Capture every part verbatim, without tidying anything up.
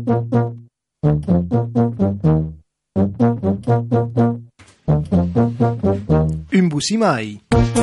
Un Busimai.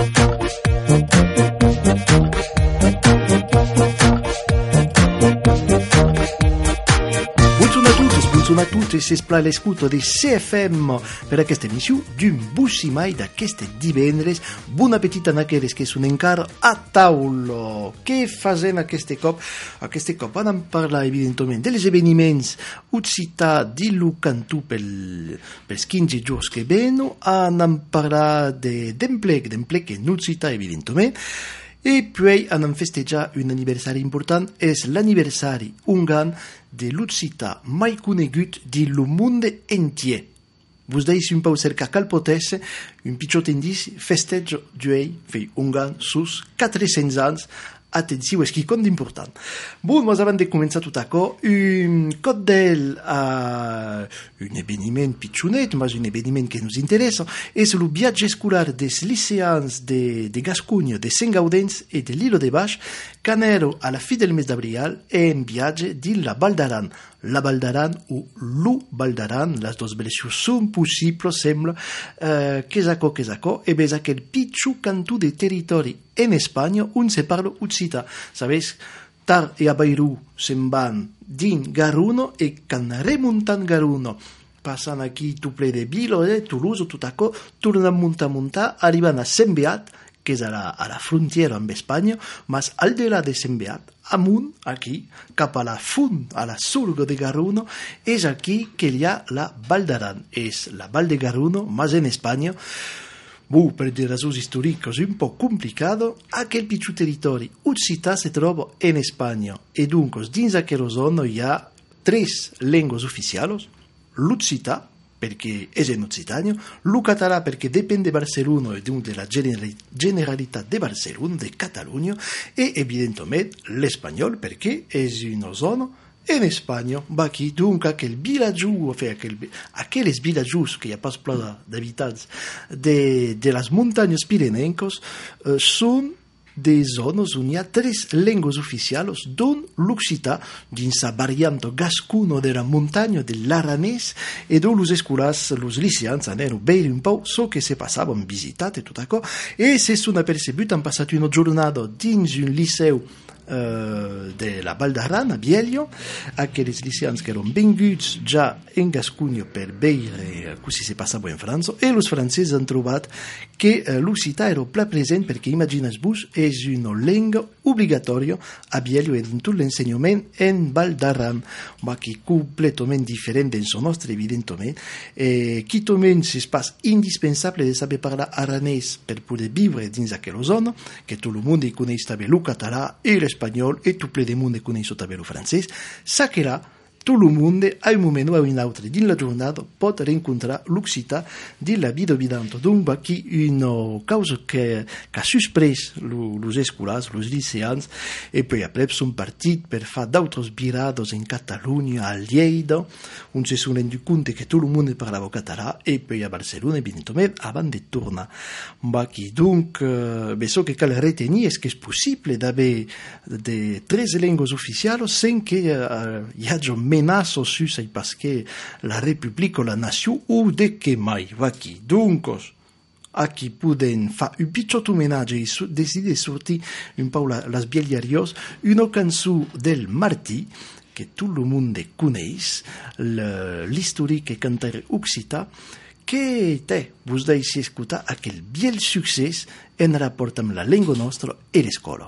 Buongiorno a tutti, buongiorno a tutti, si spla l'escuto di C F M per questa emissione d'un Busimai da queste divendres. Buon appetito a aquells che sono encara a taulo. Che facem a queste cop? A queste cop anam parlar evidentemente dels eveniments uccita di Lucantù pel, pels quinze giorni che veno, anam parlar de d'emplec, d'emplec che non cita evidentemente. E poi hanno festeggiato un anniversario importante, è l'anniversario ungan de l'uccita mai conegut di lo monde entier. Vos dais un po' cerca cal potesse, un picciot indici, festeggio d'uei, fei ungan sus quatrecents ans, attenzione, è che conto importante. Bon, noi abbiamo cominciato tutto a un codel a un avvenimento piccionet, ma un avvenimento che ci interessa, è il viaggio scolare des lycéens de, de Gascogna, de Saint-Gaudens e dell'Ilo de Baix, che erano alla fine del mese d'abril e in viaggio di la Val d'Aran. La Val d'Aran o Lu Val d'Aran, le due versioni sono possibili, sembra, eh, che sacco, che sacco, e besa che il picciu cantù dei territori in Spagna, un se parla uccita. Sabes, tar e a Bairú se'n van din Garuno e can remuntan Garuno. Passano aquí tu ple de Vilo, eh, Toulouse, tot acò, tornen a muntar, muntar, arriben a Saint-Beat, que és a la, a la frontiera amb Espanya, mas al de la de Saint-Beat, amunt, aquí, cap a la fund, a la surga de Garuno, és aquí que hi ha la Val d'Aran. És la Val de Garuno, mas en Espanya, bu, per delle ragioni storiche un po' complicato, aquel piccolo territorio occità si trova in Spagna e dunque dins aquella zona hi ha tre lingue ufficiali, l'occità, perché è in Occitania, lo català perché dipende da Barcellona e dunque della generalità di Barcellona, di Catalogna, e evidentemente l'espagnolo perché è una zona in Spagna, ma qui dunque aquel villaggio, aquel, aquellos villagios que hi ha pas pla d'habitants de, de les muntanyes pirenenques eh, són de zones on hi ha tres llengües oficials, d'on l'occità, dins la variant gascuno de la muntanya de l'aranès, e d'on los escolars, los liceans, anero veure un po' so che se passaven visitat e tot això, e se sono percebut, han passat una jornada dins un liceu Uh, de la Val d'Aran a Biello, aquells liceans que eren venguts ja en Gascogna per veure com si passava en França, e els francesos han trobat que uh, l'occità era pla present perquè, imagines-vos, és una llengua obligatòria a Biello e en tot l'ensenyament en Val d'Aran, ma que completament diferent del nostre, evidentment, e qui també és pas indispensable de saber parlar aranès per poder viure dins aquella zona, que tot el món coneix també el català i l'espagnol e tout ple de monde coneix també el francès, sa que là tot el món a un moment o a un altre dins la jornada pot reencontrar l'occità dins la vida vidante. Donc aquí una causa que, que ha suspres els escolars, els liceans, e poi après són partits per fer d'altres virades en Catalunya, a Lleida, on se són rendu compte que tot el món parlava català, e poi a Barcelona, evidentment, abans de tornar. Aquí, donc, eh, ce que cal retenir és que és possible d'haver de tres llengües oficials sense que eh, hi hagi menace sus ai parce que la Repubblica o la nació o de que mai va aquí. Donc, aquí podem fer un pitjor homenatge i su- decidir sortir un po' la, les bieliarios, una cançó del Martí, que tot el món coneix, l'històric que cantar occità, que té, vos deixi escoltar aquell biel succés en rapport amb la llengua nostra e l'escola.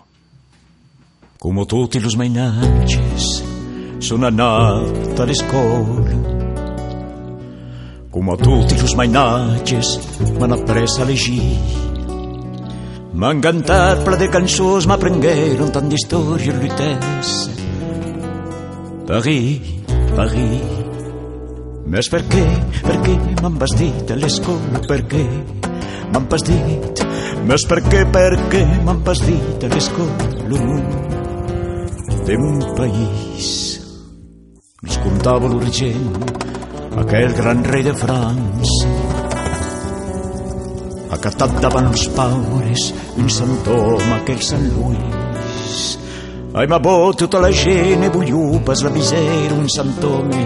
Come tutti los mainatges sono andato a scuola, come tutti i mainatges m'han après a llegir, m'han cantat pla de cançons, m'aprengueren tant d'històries lluitesse. Paris, Paris, més per què, per què m'han vestit a l'escola, per què m'han pas dit, més per què, per què m'han pas dit a l'escola, de mon país. Els contava l'Urgell, aquell gran rei de França, acatat davant els paures, un sant home, aquell Sant Lluís, Ai ma bo tutta la gente voglio pas la misera un santome.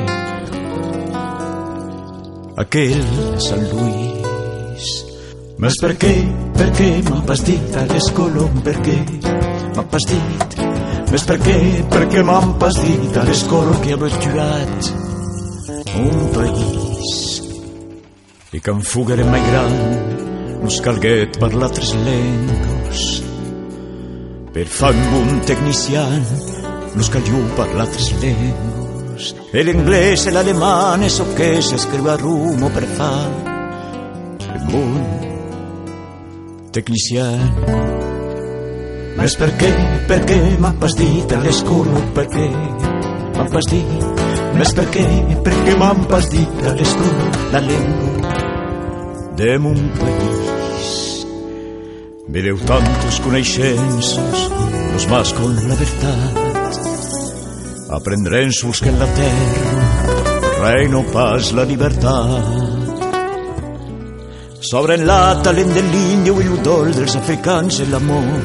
Aquel San Luis. Mas perché, perché m'ha pastit a l'escolon, perché m'ha pastit? Mas perché, perché m'ha pastit a l'escolon che ha tuat un país. I que en fugarem mai gran nos calguet parlar tres lengues. Per fan un tecnician nos caliu parlar tres lengues. L'inglès e l'alemán és el que s'escriu a rumo per fa un tecnician. Mas perché, perché m'ha pas dit a l'escola, perché m'ha pas dit. Mas perché, perché m'ha pas dit a l'escola la llengua de mon país. Mireu tantos coneixences, los más con la verdad. Aprendrem sols que en la terra reino pas la libertat. Sobren la talent de l'índio i l'udol dels africans i l'amor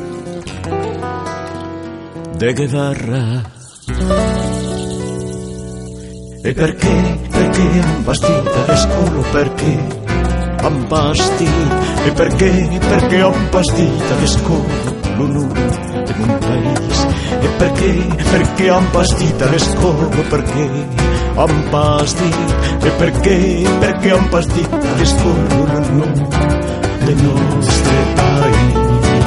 de Guevara. E perché, perché han bastit a l'escola, perché han bastit, e perché, perché han bastit a l'escola l'onor de mon país. E perché, perché han bastit a l'escola, perché han bastit, e perché, perché han bastit a l'escola l'onor del nostre país.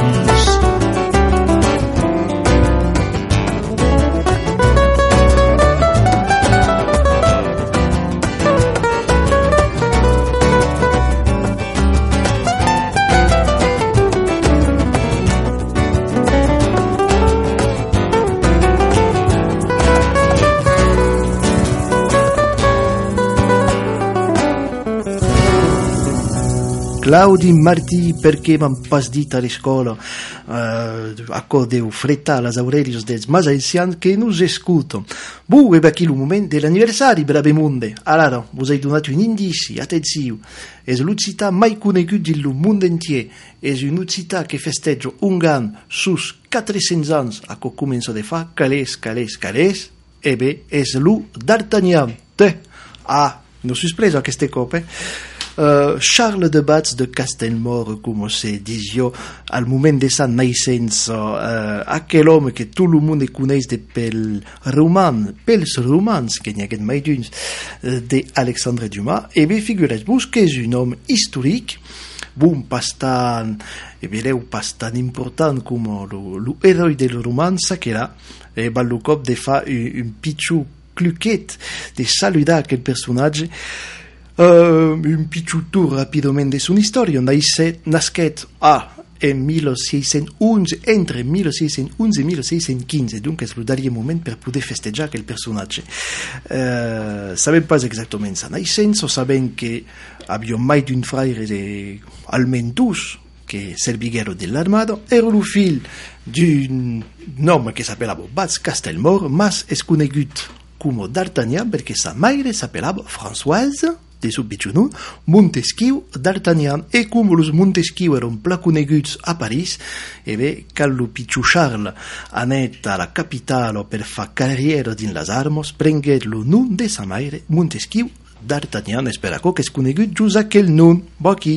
Claudi Martí, perché m'han pas dit a l'escola, uh, accordeu fretta las aurelios dels mas ancians que nos escuto. Bu, e aquí il moment de l'anniversari, brave monde. Allora, vos hai donat un indici, atenziu. És l'ucità mai conegut dil món entier. És un ucità que festeja un gan sus quatre-cents anys a co començo de fa, calés, calés, calés, e bé, és l'u d'Artagnan. Te, ah, no sus preso aquesta cop, eh? Uh, Charles de Batz de Castelmore, com se disio, al moment de sa naixença, uh, aquell home que tot el món coneix de pel roman, pels romans, que n'hi ha aquest mai d'uns, uh, d'Alexandre Dumas, e bé, figureu-vos que és un home històric, bon, pas tan, e vereu, pas tan important com l'heroi del roman, s'aquerà, e va el cop de fa un, un pitjor cluquet de saludar aquell personatge. Uh, un pitjor tour rapidament de son història. Nasquet a en mille sis-cents onze, entre mille sis-cents onze i mille sis-cents quinze, donc és el darrer moment per poder festejar aquell personatge. Uh, sabem pas exactament sa naixença, sabem que havia mai d'un fraire de almenys que serviguero de l'armada, era el fill d'un home que s'appellava Batz Castelmore, mas és conegut com d'Artagnan perquè sa mare s'appellava Françoise de su pitjor Montesquieu d'Artagnan, e com els Montesquieu eren pla coneguts a París, e bé, cal el pitjor Charles anat a la capital per fa carriera dins les armes, prenguet el nom de sa mare, Montesquieu d'Artagnan, espera que és conegut just aquell nom. Bo, aquí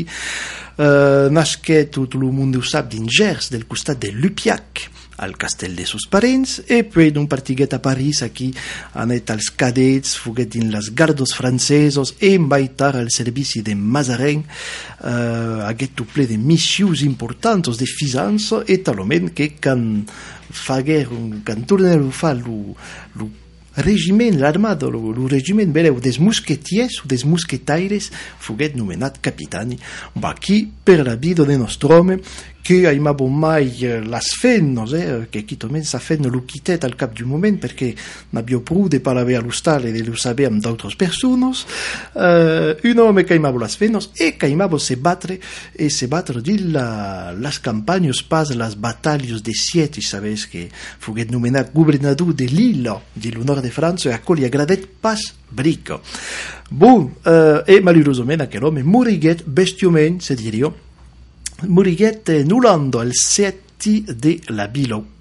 uh, nasquet, tot el món ho sap, dins Gers, del costat de Lupiac, al castell de sus parents, e poi d'un partiguet a París, aquí anat als cadets, foguet dins les gardos francesos, e embaitar al servici de Mazarin, uh, aguet ple de missions importants de fisança, e talment que can faguer, can tornar a fa lo regiment, l'armada, el regiment, vereu, des mosquetiers o des mosquetaires, foguet nomenat capitani. Va aquí, per la vida de nostre home, que aimavo mai les feines, eh, que aquí també sa feina lo quitet al cap d'un moment, perquè n'havia prou de parlar a l'hostal i de lo saber amb d'altres persones. Uh, un home que aimavo les feines e que aimavo se batre, e se batre dins la, les campanyes, pas les batalles de Siete, sabeu que foguet nomenat governador de l'illa de l'honor de França, e a co li agradet pas brica. Bon, uh, e malheurosament aquell home moriguet bestiament, se diria, moriguet nulando al seti de la vila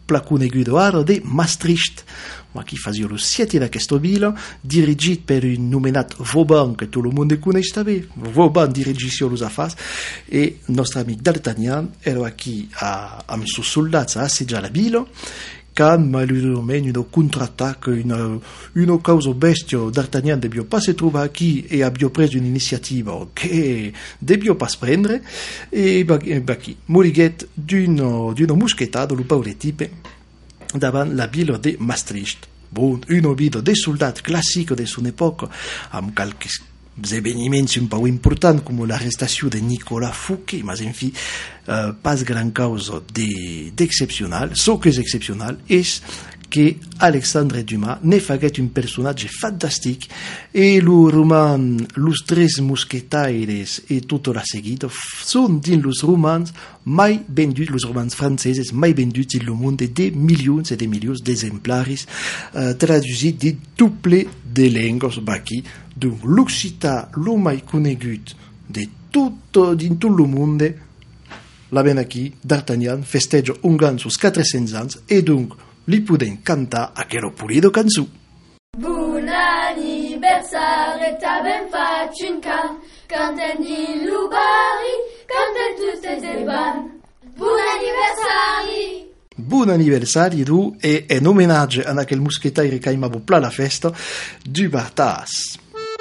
placunegudo aro de Maastricht, ma qui fazio lo siete da questo vilo, dirigit per un nomenat Vauban, che tutto il mondo conosce bene. Vauban dirigisce lo afas, e nostro amico D'Artagnan era qui a, a messo soldati a asseggiare la vilo, quand malheureusement une contre-attaque, une, une cause bestio, D'Artagnan debbio pas se trovare qui e abbia preso un'iniziativa che debbio pas prendere, e bah qui, morighet d'une, d'une muschetata, lo paure tipe, davant la ville de Maastricht. Bon, une ville des soldats classiques de son époque, amb quelques événements un peu importants comme l'arrestation de Nicolas Fouquet, mais enfin, euh, pas grand cause d'exceptionnel. Ce qui est exceptionnel est que Alexandre Dumas ne faguet un personnage fantastique et le roman Los Tres Mosquetaires et toute la seguida sont dans les romans mai vendus, les romans franceses mai vendus dans le monde de millions et de millions d'exemplaires euh, traduits de toutes les langues baki. Donc l'Occità, le mai conegut de tout, dans tout le monde, la ben aquí, D'Artagnan festeja un gan sus quatre cents ans et donc li podem cantar aquello pulido cançó. Bon anniversaire, t'as ben fait une ca, quand t'es ni l'oubari, quand t'es tous tes ban. Bon anniversaire! Buon anniversari tu e in omaggio a aquel muschetaire che aimavo pla la festa du Bartas.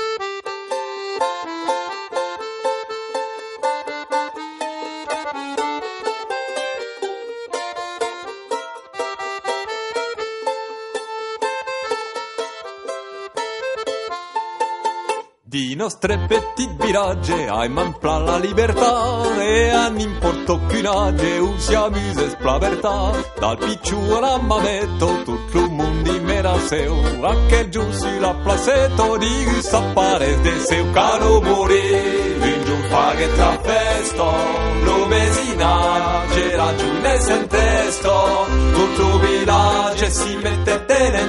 Di nostre petit virage aim ampla la libertà e a n'importa aucun age us amuses pla vertà dal picciu alla mametto tutto il mondo in mera seu a che giù sulla placeto di sappares de seu caro morì un giù faghe tra festo lo vesina c'era giù nel sentesto tutto village si mette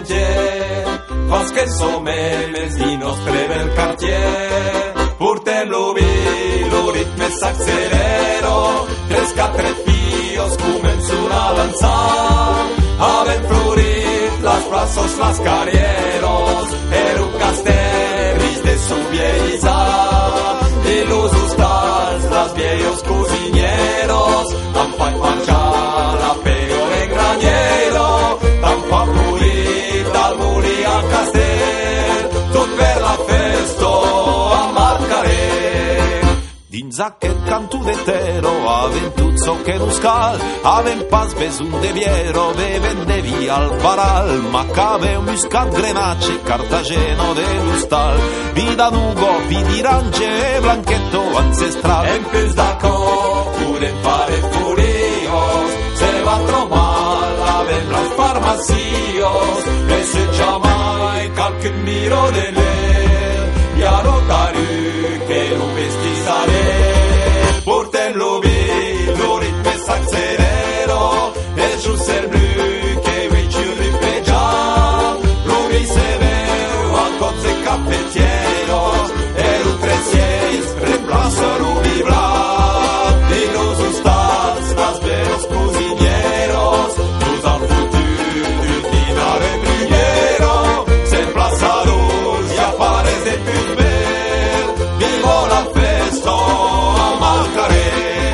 tenente Fas que somemes di nostre bel quartier Portem-lo vi, lo ritme s'accelero Tres quatre fios començon a lançar Havent florit las plazos, las carrieros Era un castellis de su vieillizar Y los hostals, las viejos cocineros Han fan marxar la peor engranyero Tan fan morir dal morir al castell tot per la festa a marcaré dins aquest canto de tero havent tot so que nos cal havent pas besun de viero bevent de vi al paral macabeu muscat grenache cartageno de l'hostal vida nugo vidirange blanchetto ancestral en pes d'acò podem fare furios se va trobar havent las farmacios e se jamais qualcun miro de l'air i a notari que lo vestissaré portem-lo vi lo ritme s'accelero e just el blu que veig i ripejar lo vi se veu a cops de cafetieros e lo trecients reemplaça lo vi blanc i los hostals las veros cocineros los al futur d'un dinar en primero s'emplaçados i apareix de primer vivo la festa amb el carrer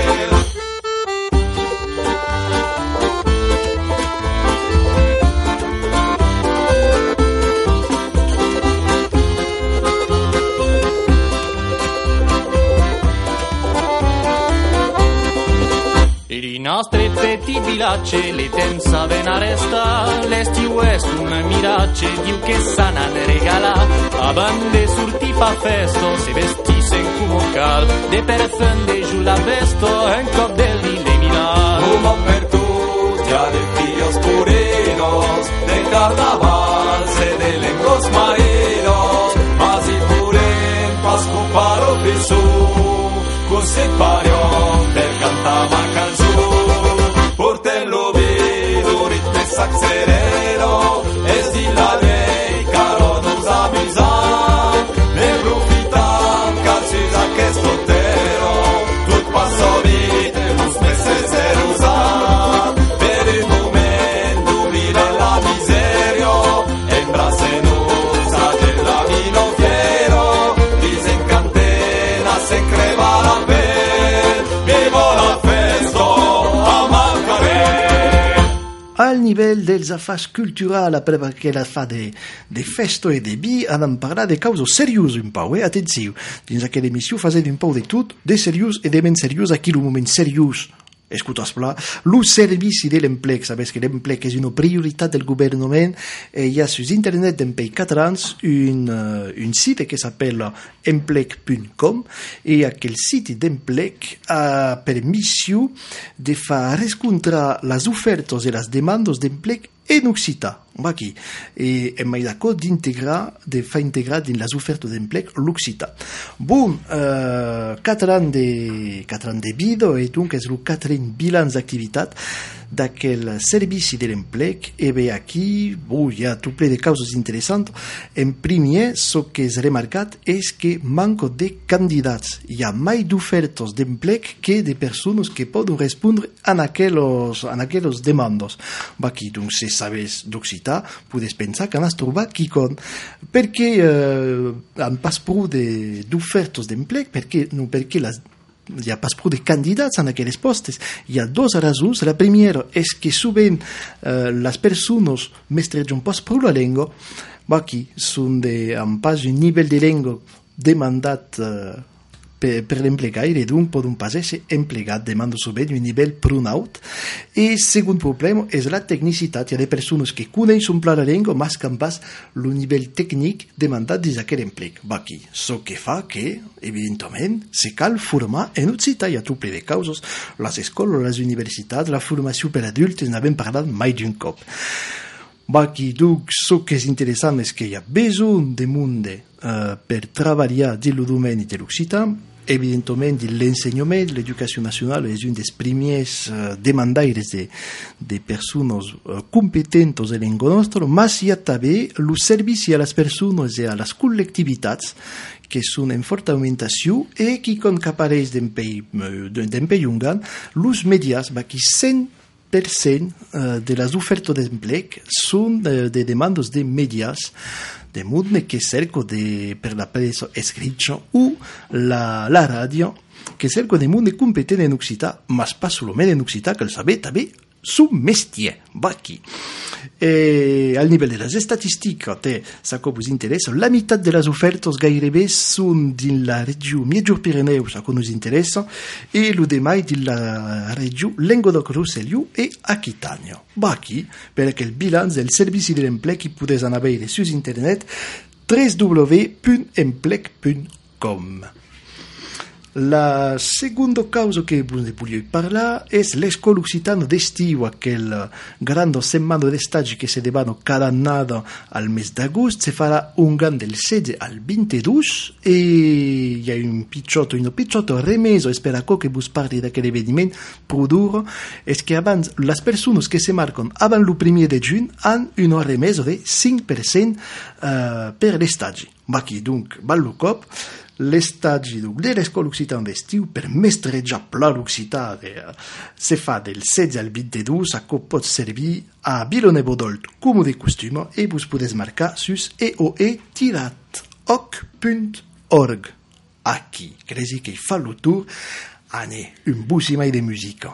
I nostri petit village le temps saben arrestar l'estiu és un miratge diu que s'han de regalar abans de sortir pa festo se vestissen com cal de perfum de jula vesto en cop del d'il·luminar un món perdut ja de fios purinos de carnavals e de lengos marinos mas i purem pas comparo fisù così parion per cantar ma cançó portem-lo vi lo ritme s'accelero és dir la llei caro nos amusam ne profitam cal sis aquest hotero tot passa vit los meses zero usam per un moment nivell dels afars culturals, perquè la fa de, de festo e de vi, anem a parlar de causes seriós un pau, eh? Atenció, dins aquella emissió fase un pau de tot, de seriós e de menys seriós, aquí el moment seriós. Escutas pla, lo servici de l'emplec, sabes que l'emplec és una prioritat del governament, e hi ha sus internet d'un pays catalans un, uh, un site que s'appelle emplec punt com, e aquell site d'emplec ha per missió de fer rescontrar les ofertes i les demandes d'emplec en occità, va aquí, e hem mai d'acord d'integrar, de fer integrar dins les ofertes d'emplec l'occità. Bon, uh, quatre anys de, quatre anys de vida, e donc és el quatre bilanç d'activitat d'aquell servici de l'emplec, e bé aquí, bon, hi ha tot ple de causes interessants. En primer, el que és remarcat és que manca de candidats. Hi ha mai d'ofertes d'emplec que de persones que poden respondre en aquells, en aquells demandes. Va aquí, doncs, si sabes d'occità, podes pensar que n'has trobat quicon, perquè eh, han pas prou d'ofertes d'emplec, perquè, no, perquè les hi ha pas prou de candidats en aquells postes. Hi ha dues raons. La primera és que sovint eh, les persones mestregen pas prou la llengua. Aquí són de, amb pas un nivell de llengua demandat eh, per, per l'emplegaire, donc poden pas ser emplegat, demanda sovint un nivell prou alt. I el segon problema és la tecnicitat. Hi ha de persones que coneixen pla la llengua, mas que pas el nivell tècnic demandat dins aquell emplec. Aquí, això que fa que, evidentment, se cal formar en occità. Hi ha tot ple de causes, les escoles, les universitats, la formació per adultes, n'havem parlat mai d'un cop. Aquí, donc, això que és interessant és que hi ha besoin de monde uh, per treballar dins el domini de l'occità. Evidentment, l'ensenyament, l'educació nacional és un dels primers uh, demandaires de, de persones uh, competentes en llengua nostra, mas hi ha també el servici a les persones i a les col·lectivitats que són en forta augmentació i que, com que apareix d'un pays, d'un pays ungan, els medias, aquí cent per cent de les ofertes d'emplec són de, de demandes de medias, de monde que cerco de, per la pressa escrita o la, la ràdio, que cerco de monde competent en occità, mas pas solament en occità, que el saber també son mestier, va aquí. E al nivell de les estatistiques, té, ça que vous interessa, la meitat de les ofertes gairebé són dins la regió Mitjor-Pirineus, ça que nous interessa, i el demai dins la regió Languedoc-Rosselló i Aquitània. Va aquí, per aquell bilanç del servici de l'emplec que podeu anar a veure sur internet w w w punt emplec punt com. La seconda causa que vos volia parlar és l'escola occitana d'estiu, aquell gran setmana d'estagi que se devano cada annada al mes d'agost. Se farà un gran del setze al ventidós e hi ha un pitjot, un pitjot remeso, espera que vos parli d'aquell eveniment prou dur, és que abans les persones que se marquen abans el primer de juny han una remesa de cinc per cent uh, per l'estagi. Va aquí, donc, val el cop. L'estagi de l'escola occitana d'estiu per mestrejar pla l'occità se fa del setze al ventidós, a que pot servir a Villeneuve-d'Olt com de costum e vos podeu marcar sus e o e tirat oc punt org. Aquí, crezi que fa el tour, ane, un bussimai de musica.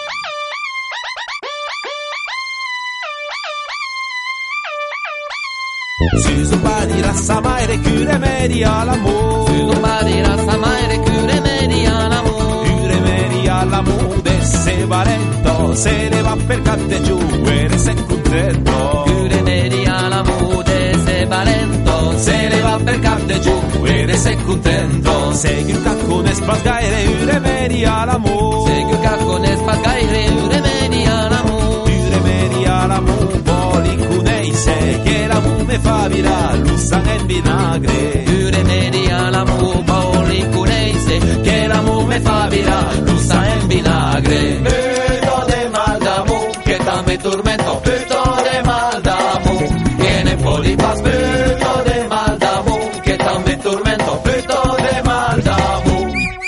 Susan Badira Samaire Cure Media l'amore Susan Badira Samaire Cure Media l'amore Cure Media l'amore de se valento se ne va per cante giù e ne sei contento Cure Media l'amore de se valento se ne va per cante giù e ne sei contento sei che cacco ne spasgaire Cure Media l'amore sei che cacco ne spasgaire Cure Media l'amore Cure Media l'amore voli cunei se che la me fa virare l'ussan e vinagre Cure Media l'amore voli cuneise che l'amore me fa virare l'ussan e vinagre Peto de mal d'amor che t'ame tormento Peto de mal d'amor che ne poli pas Peto de mal d'amor che t'ame tormento Peto de mal d'amor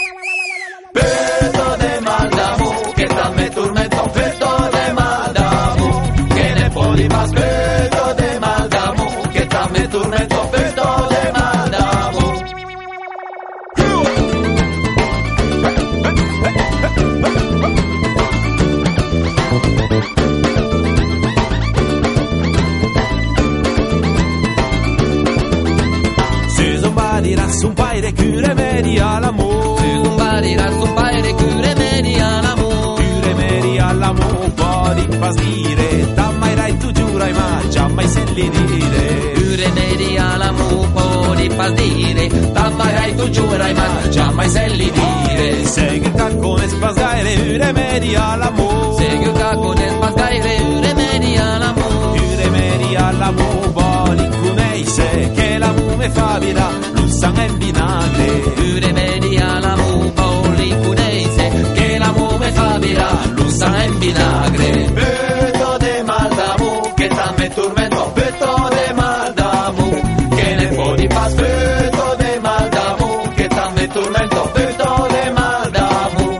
Peto de mal d'amor che t'ame tormento Peto de mal d'amor che ne poli pas Peto de mal d'amor che t'ame tormento zumbarira sun paire cure meri all'amore. Si zumbarira sun paire cure meri all'amore. Cure meri all'amore, poi pas dire, tammairai tu giurai ma già mai se li dire. Cure meri all'amore, poi pas dire, tammairai tu giurai ma già mai se li dire. Segui il caccone spasgaire, cure meri all'amore. Segui il caccone spasgaire, cure meri all'amore. Cure meri all'amore, poi cuneise che la mume fa vira, l'ussan in vinagre. Cure meri all'amore, poi cuneise che la mume fa vira, l'ussan in vinagre. Petto de maldamu che tamme tormento, petto de maldamu che ne può di paz, petto de maldamu che tamme tormento, petto de maldamu,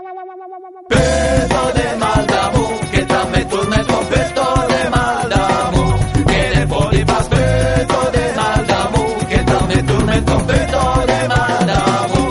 petto de maldamu che tamme tormento, petto de maldamu che ne può di paz, petto de maldamu che tamme tormento, petto de maldamu.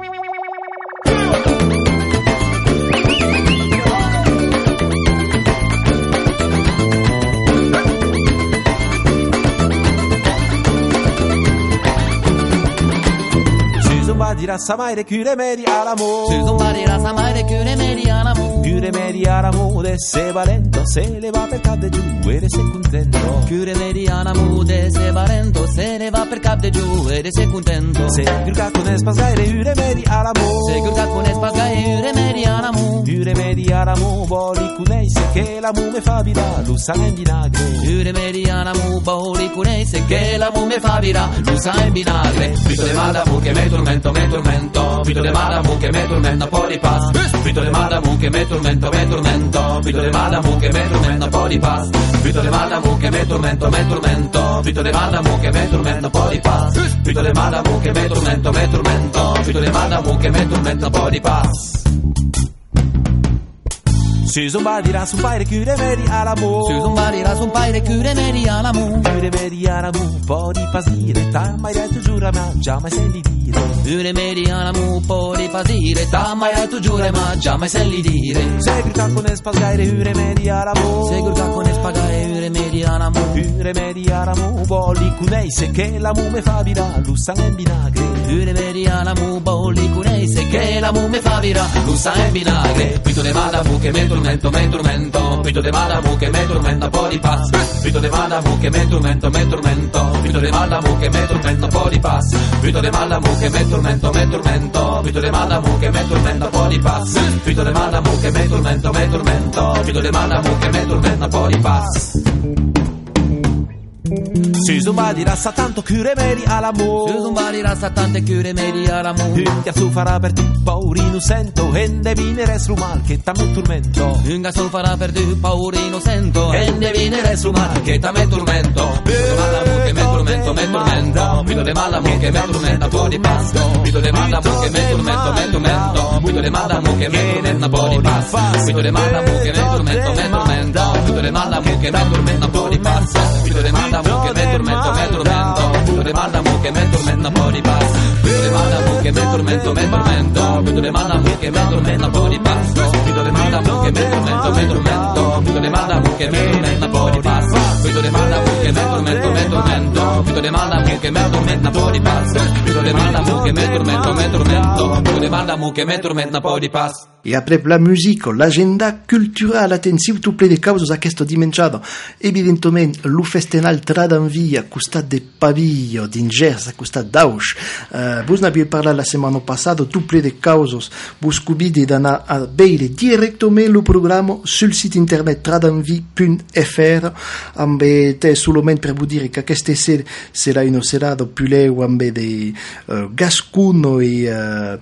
Dirà samaire cure meri all'amore. Si zumbarira samaire cure meri all'amore. Cure meri all'amore, se valento, se le va per cadde giù ed sei contento. Cure meri all'amore, se valento, se le va per cadde giù ed sei contento. Se gurga con espasgaire cure meri all'amore. Se gurga con espasgaire cure meri all'amore. Cure meri all'amore, voli cuneise che la mume fa vira, l'usa in vinagre. Cure meri all'amore, voli cuneise che la mume fa vira, l'usa in vinagre. Vito de maldamu che me tormento, me tormento, vito de maldamu che me tormenta, poi di paz. Vito de maldamu che me tormento, me tormento, vito de maldamu che me tormenta, poi di paz. Vito de maldamu che me tormento, me tormento, vito de maldamu che me tormenta, poi di paz. Vito de maldamu che me tormento, me tormento, vito de maldamu che me tormenta, poi di paz. Si zumbarira sun paire cure meri all'amore. Si zumbarira sun paire cure meri all'amore. Cure meri all'amore, po' di pasire, tammai tu giura ma già mai se li dire. Cure meri all'amore, po' di pasire, tammai tu giura ma già mai se li dire. Segui il caccone spasgaire cure meri all'amore. Segui il caccone spagare cure meri all'amore. Cure meri all'amore, voli cuneise che la mume fa vira, l'ussan in vinagre. Cure meri all'amore, voli cuneise che la mume fa vira, l'ussan in vinagre. Vito de maldamu che me tormento, me tormento, vito de maldamu che me tormenta, poi di paz. Vito de maldamu che me tormento, me tormento, vito de maldamu che me tormenta, poi di paz. Vito de maldamu che me tormento, me tormento, vito de maldamu che me tormenta, poi di paz. Vito de maldamu che me tormento, me tormento, vito de maldamu che me tormenta, poi di paz. Si zumbarira sa tanto cure meri all'amore. Si zumbarira sa tante cure meri all'amore. Unga su farà per tu paurino sento, ende vinere sul mal che t'amme tormento. Unga su farà per tu paurino sento, ende vinere sul mal che t'amme tormento. Vito de maldamu che me tormento, me tormento, vito de maldamu che me tormenta, poi di paz. Vito de maldamu che me tormento, me tormento, vito de maldamu che me tormenta, poi di paz. Vito de maldamu che me tormento, me tormento, vito de maldamu che me tormenta, poi di paz. Vito de maldamu che me tormento, me tormento, vito de maldamu che me tormenta, poi di paz. Vito de maldamu che me tormento, me tormento, vito de maldamu che me tormenta, poi di paz. Vito de maldamu che me tormento, me tormento, vito de maldamu che me tormenta, poi di paz. Vito de maldamu che me tormento, me tormento, vito de maldamu che me tormenta, poi di paz. Vito de maldamu che me tormento, me tormento, vito de maldamu che me tormenta, poi di paz. Et après la musique, l'agenda culturel, attenziu tout ple de causes aquesto dimensiado. Evidentement, lo festenal Tradanvi a costat de Pavio, d'Ingers, a costat d'Auch. Uh, vos n'aviez parlé la setmana passada, tout ple de causes. Vos cubide d'anar a veire directement le programme sul site internet tradanvi punt f r. Ambe te solament per vous dire qu'aquesta sera sarà una serata più leu ambe de uh, gascuno e uh,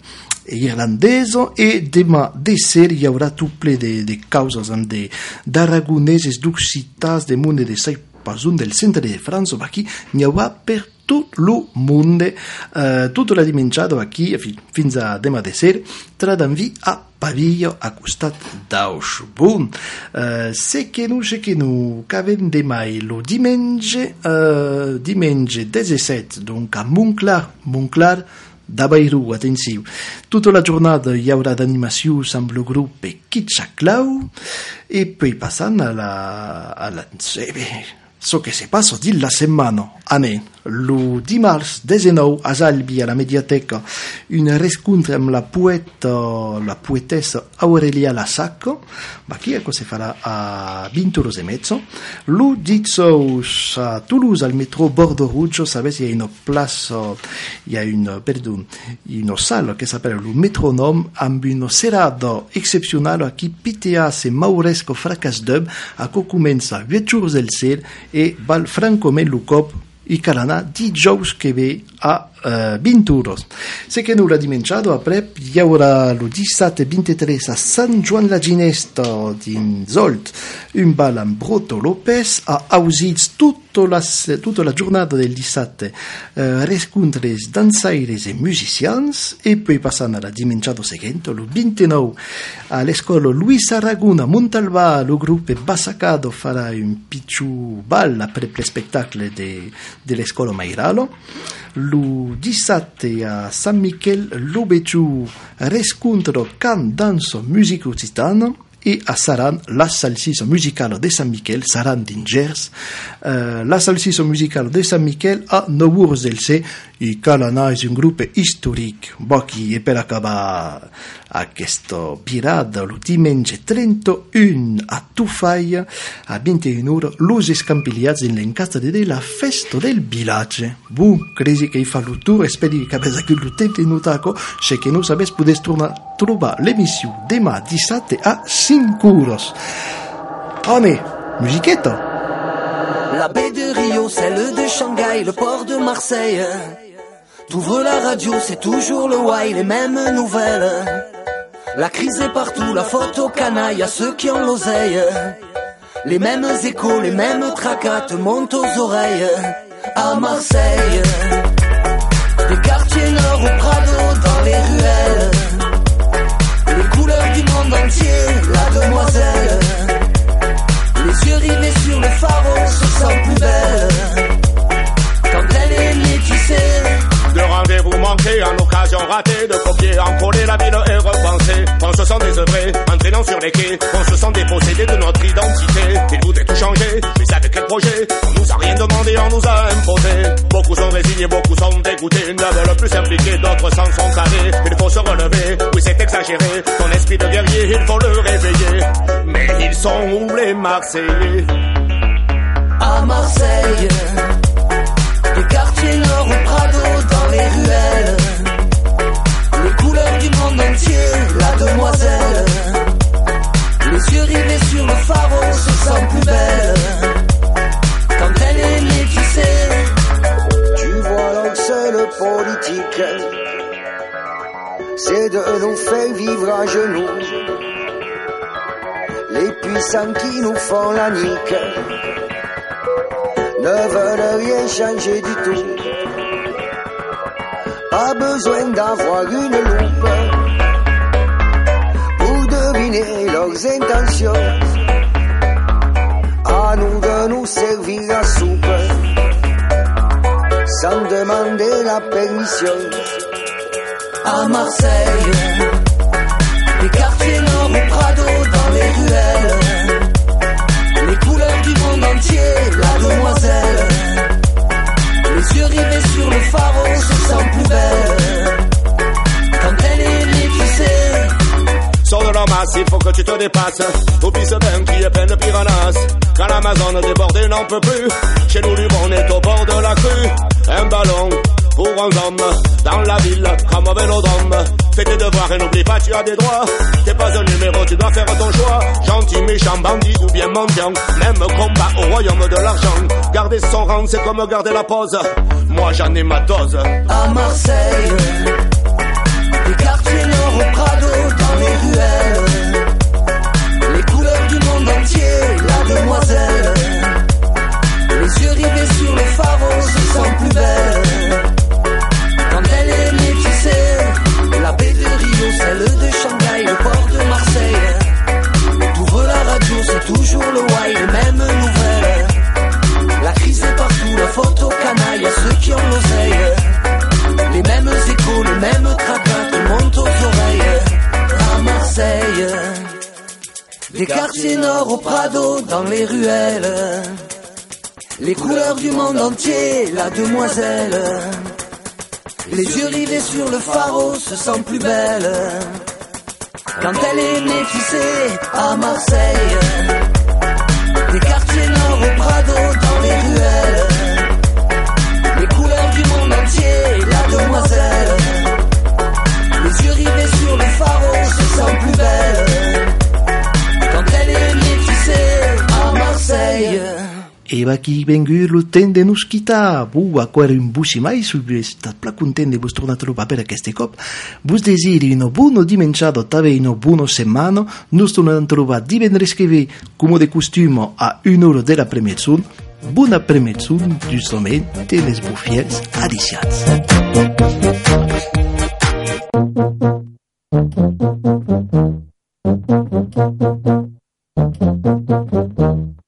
irlandese e demà de ser hi haurà tout ple de, de causes amb de d'aragoneses, d'occitas, de monde de sai pasun del centre de França, aquí n'hi haurà per tot lo monde, uh, tota la dimensiada aquí fins a demà de ser Tradanvi a Pavio a costat d'Auch. Bon, uh, se que no, se que no, qu'avem demà lo diumenge, uh, diumenge disset, donc a Montclar, Montclar, d'Abairou, attenziu. Tutta la giornata hi haurà d'animació amb el grup Kitschaklau e poi passant a la... A la eh, so che se passo di la setmana. Amen. Lo dimarts desenou a Salbi a la Mediateca un rescontro amb la poeta, la poetessa Aurelia Lasacco, ma qui ecco si farà a vinte euros e mezzo. Lo dizous a Toulouse al métro Bordeaux Rouge, sabes, il y a une place, il y a une, pardon, une salle qui s'appelle le Métronome, amb une serada excepcionale a qui piteas e mauresco fracas dub, a co comença huit jours del cel e val francoment lo cop i calana dijous que ve a uh, vinte euros. Se que no l'ha dimenciado, après, hi haurà lo dissabte vint-i-tres a Sant Joan la Ginesta dins Olt, un bal amb Broto López, a Ausits tutta la, tutta la giornata del dissabte, uh, rescontres dansaires e musicians, e poi passant a la dimenciado seguente, lo ventinove, a l'escola Luis Aragon a Montalbà, lo gruppo Bassacado farà un picciu bal après le spectacle de, de l'escola Mairalo. Lo dissabte a San Michel l'Obeciu rescontro can danso musica occitana e a Saran la salsissa musicale de San Michel, Saran d'Ingers, uh, la salsissa musicale de San Michel a Nouurs del C, i Calana és un grup històric. Bo, qui è per acabar aquesta pirada, lo diumenge trenta-un a Tufai, a vinte e una ore, los escampiliats in l'encasta de la festa del village. Bu, crezi che fa lo tour, speri che avesse che lo tempo in utaco, se che non sapesse poter trovare l'emissione demà dissabte a cinque euros. Allez, musichetta! La baie de Rio, celle de Shanghai, le port de Marseille. T'ouvres la radio, c'est toujours le why, les mêmes nouvelles. La crise est partout, la photo canaille à ceux qui ont l'oseille. Les mêmes échos, les mêmes tracas te montent aux oreilles. À Marseille, des quartiers nord au Prado, dans les ruelles. Les couleurs du monde entier, la demoiselle. Les yeux rivés sur le phare, se sent plus belle. Quand elle est métissée, de rendez-vous manqués, en occasion ratée, de copier, en coller la ville et repenser. On se sent désœuvré, entraînant sur les quais, on se sent dépossédé de notre identité. Il voudrait tout changer, mais avec quel projet? On nous a rien demandé, on nous a imposé. Beaucoup sont résignés, beaucoup sont dégoûtés, ne veulent plus s'impliquer, d'autres s'en sont carrés. Il faut se relever, oui c'est exagéré, ton esprit de guerrier, il faut le réveiller. Mais ils sont où les Marseillais? À Marseille, des quartiers nord au Prado, dans les ruelles. Les couleurs du monde entier, la demoiselle. Les yeux rivés sur le phare, se sent plus belle. Quand elle est métissée, tu vois donc c'est le politique, c'est de nous faire vivre à genoux. Les puissants qui nous font la nique ne veulent rien changer du tout. Pas besoin d'avoir une loupe pour deviner leurs intentions. À nous de nous servir la soupe sans demander la permission. À Marseille, les quartiers nord au Prado, dans les ruelles. Les couleurs du monde entier, la demoiselle. Les yeux rivés sur le phare, se sent plus belle. Quand elle est métissée, Sors de leur masse, il faut que tu te dépasses. Oublie ce bain qui est plein de piranhas. Quand l'Amazone débordée n'en peut plus, chez nous l'Uron est au bord de la crue. Un ballon pour un homme dans la ville comme un vélodrome. Fais tes devoirs et n'oublie pas tu as des droits. T'es pas un numéro, tu dois faire ton choix. Gentil, méchant, bandit ou bien mendiant. Même combat au royaume de l'argent. Garder son rang c'est comme garder la pause. Moi j'en ai ma dose. À Marseille, les quartiers nord au Prado, dans les ruelles. Les couleurs du monde entier, la demoiselle. Les yeux rivés sur le phare, se sent plus belle. Quand elle est métissée, la baie de Rio, celle de Shanghai, le port de Marseille. T'ouvres la radio, c'est toujours le why, les mêmes nouvelles. La crise est partout, la photo canaille à ceux qui ont l'oseille. Les mêmes échos, les mêmes tracas te montent aux oreilles. À Marseille, des quartiers nord au Prado, dans les ruelles. les couleurs du monde entier, la demoiselle. Les yeux rivés sur le pharaon se sent plus belle quand elle est métissée à Marseille. Des quartiers nord au Prado dans les ruelles, les couleurs du monde entier, la demoiselle. Les yeux rivés sur le pharaon se sent plus belle quand elle est métissée à Marseille. E baki bengur lo temps de nos quitar. Bu, acuare un busi mai, subir estat pla content de vos tornar a trobar per aquest cop. Vos desiri uno buono dimenciado, també uno buono setmana. Nos tornem a trobar divendres que ve, come de costume, a una hora de la premezzun. Buona premezzun, justament, de les bufiers adiciats.